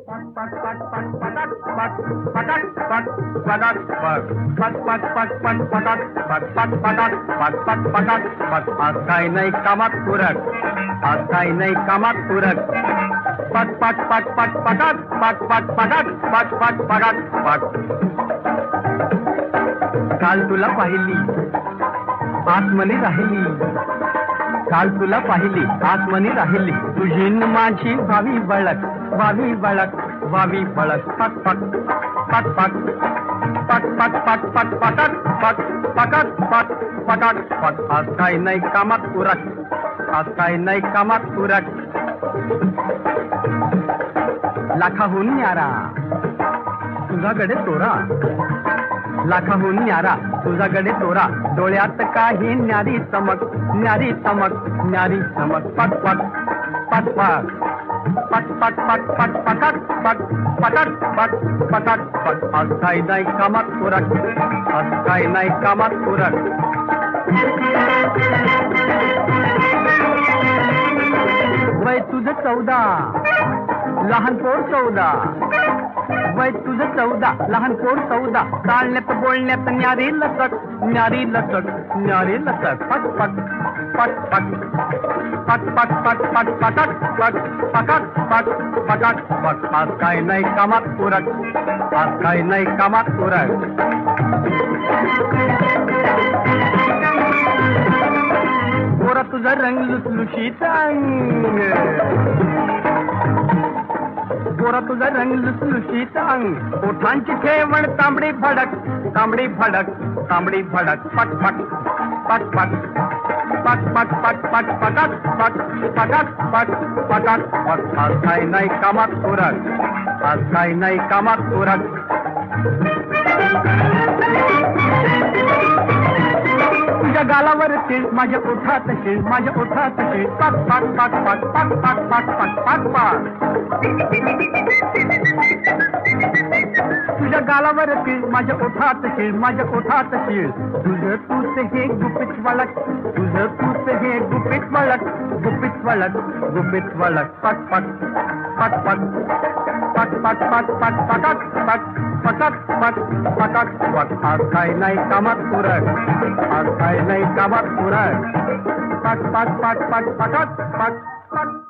आज काय नाही कामात पुरक, आज काय नाही कामात पुरक. पट पट पट पट पटाट पट पट पटाट पट पट पटाट पट. काल तुला पाहिली आत्मनी राहिली, काल तुला पाहिली आत्मनी राहिली. तुझी न माझी भावी बळक, भावी बळक, भावी बळक. पट पट पट पट पट पट पट पट पटाट पट पटाट पट पटाट पट. आज काय नाही कामात पुरक, आज काय नाही कामात पुरक. लाखाहून न्यारा तुझ्याकडे तोरा, लाखाहून न्यारा तुझ्याकडे तोरा. डोळ्यात काही न्यारी चमक, न्यारी चमक, न्यारी चमक. पट पट पट पट पट पट पट पट पटाट पट पटाट पट पटाट पट. आज काय नाही कामात पुरक, आज काय नाही कामात पुरक. वय तुझं 14, लहान पोर 14, वय तुझं 14, लहान पोर 14. चालण्यात बोलण्यात न्यारी लचक, न्यारी लचक, न्यारी लचक. पट पट पट पट पट पट पट पट पटाट पट पटाट पट पटाट पट. आज काय नाही कामात पुरक, आज काय नाही कामात पुरक. गोरा तुझा रंग लुसलुशीत अंग, गोरा तुझा रंग लुसलुशीत अंग. ओठांची ठेवण तांबडी भडक, तांबडी भडक, तांबडी भडक. पट पट पट पट पट पट पट पट पटाट पट पटाट पट पटाट पट. आज काय नाही कामात पुरक, आज काय नाही कामात पुरक. तुझ्या गालावर तीळ, माझ्या ओठात शीळ, माझ्या ओठात शीळ. पट पट पट पट पट पट पट पट पट पट. तुझ्या गालावर तीळ, माझ्या ओठात शीळ, माझ्या ओठात शीळ. तुझं तूच हे गुपित वळक, तुझं तूच हे गुपित वळक, गुपित वळक, गुपित वळक. पट पट पट पट पट पट पट पट पटाट पट पटाट पट पटाट पट. आज काय नाही कामात पुरक, आज काय नाही कामात पुरक. पट पट पट पट पटाट पट पट.